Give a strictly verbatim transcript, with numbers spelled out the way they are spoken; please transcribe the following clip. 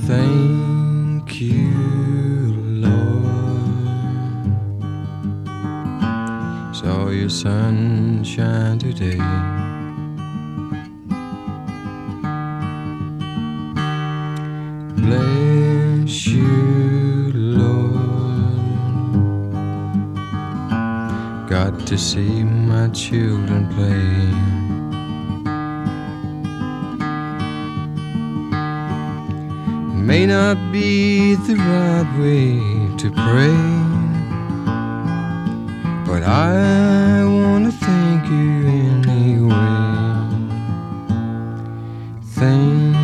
Thank you, Lord. Saw your sunshine today. Bless you, Lord. Got to see my children play. May not be the right way to pray, but I want to thank you anyway. Thank